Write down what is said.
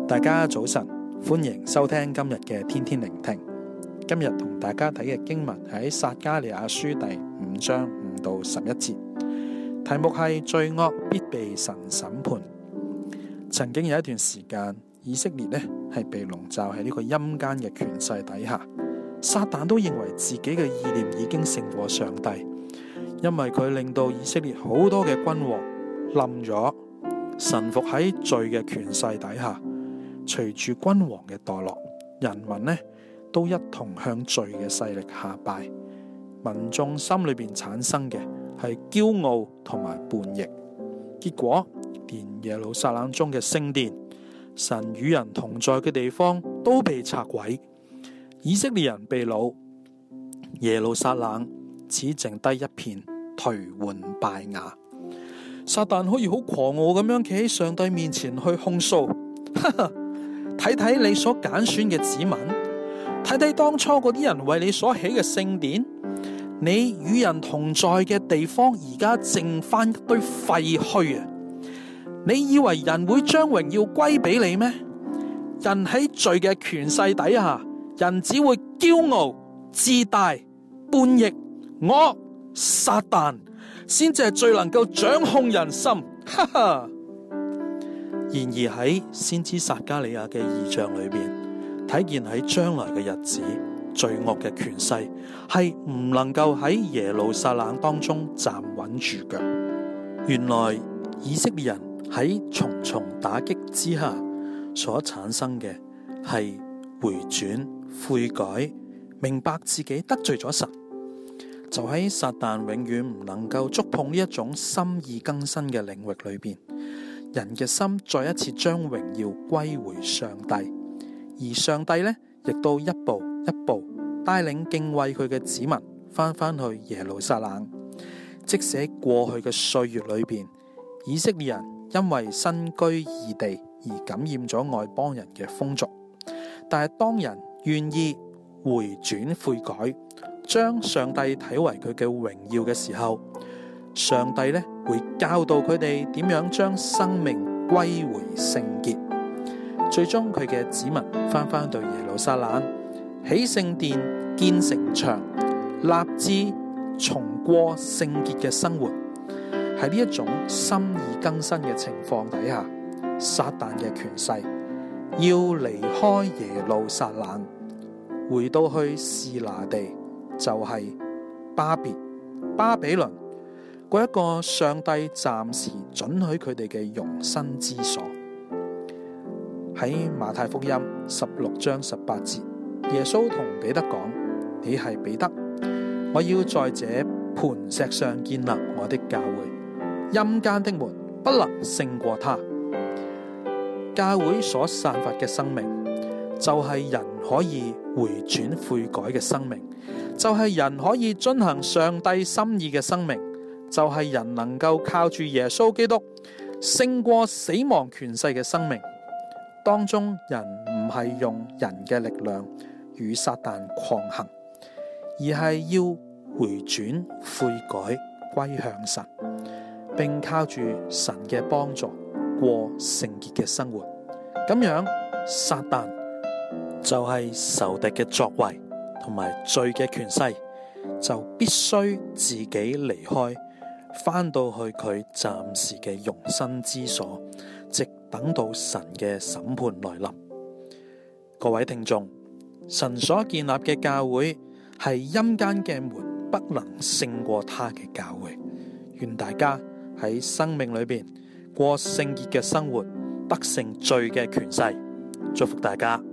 大家早晨，歡迎收聽今日嘅天天聆聽。今日同大家睇嘅經文喺撒迦利亞書第5章5到11節，題目係罪惡必被神審判。曾經有一段時間，以色列係被籠罩喺呢個陰間嘅權勢底下，撒旦都認為自己嘅意念已經勝過上帝，因為佢令到以色列好多嘅君王冧咗，臣服喺罪嘅權勢底下。隨住君王嘅墮落，人民都一同向罪嘅勢力下拜，民眾心裏邊產生嘅係驕傲同埋叛逆，結果連耶路撒冷中嘅聖殿、神與人同在嘅地方都被拆毀，以色列人被擄，耶路撒冷只剩低一片頹垣敗瓦。撒旦可以好狂傲咁樣企喺上帝面前去控訴，睇睇你所揀選嘅子民，睇睇當初嗰啲人為你所起嘅聖殿，你與人同在嘅地方而家剩翻一堆廢墟啊！你以為人會將榮耀歸俾你咩？人喺罪嘅權勢底下，人只會驕傲、自大、叛逆，我撒旦先至係最能夠掌控人心，哈哈！然而喺先知撒迦利亞嘅異象裏邊，睇見喺將來嘅日子，罪惡嘅權勢係唔能夠喺耶路撒冷當中站穩住腳。原來以色列人喺重重打擊之下所產生嘅係回轉、悔改，明白自己得罪咗神。就喺撒旦永遠唔能夠觸碰呢一種心意更新嘅領域裏邊，人嘅心再一次將榮耀歸回上帝，而上帝亦都一步一步帶領敬畏佢嘅子民翻去耶路撒冷。即使喺過去嘅歲月裏邊，以色列人因為身居異地而感染咗外邦人嘅風俗，但係當人願意回轉悔改，將上帝睇為佢嘅榮耀嘅時候，上帝會教導佢哋點樣將生命歸回聖潔，最終佢嘅子民翻到耶路撒冷，起聖殿、建城牆，立志重過聖潔嘅生活。喺呢一種心意更新嘅情況底下，撒旦嘅權勢要離開耶路撒冷，回到去示拿地，就係巴比倫嗰一個上帝暫時准許佢哋嘅容身之所。喺馬太福音16章18節，耶穌同彼得講：你係彼得，我要在這磐石上建立我的教會，陰間的門不能勝過他。教會所散發嘅生命，就係人可以回轉悔改嘅生命，就係人可以遵行上帝心意嘅生命，就係人能夠靠住耶穌基督勝過死亡權勢嘅生命。當中人唔係用人嘅力量與撒旦抗衡，而係要回轉悔改歸向神，並靠住神嘅幫助過聖潔嘅生活。咁樣撒旦就係仇敵嘅作為同埋罪嘅權勢，就必須自己離開，翻到去佢暫時嘅容身之所，直等到神嘅審判來臨。各位聽眾，神所建立嘅教會係陰間嘅門不能勝過他嘅教會。願大家喺生命裏邊過聖潔嘅生活，得勝罪嘅權勢。祝福大家。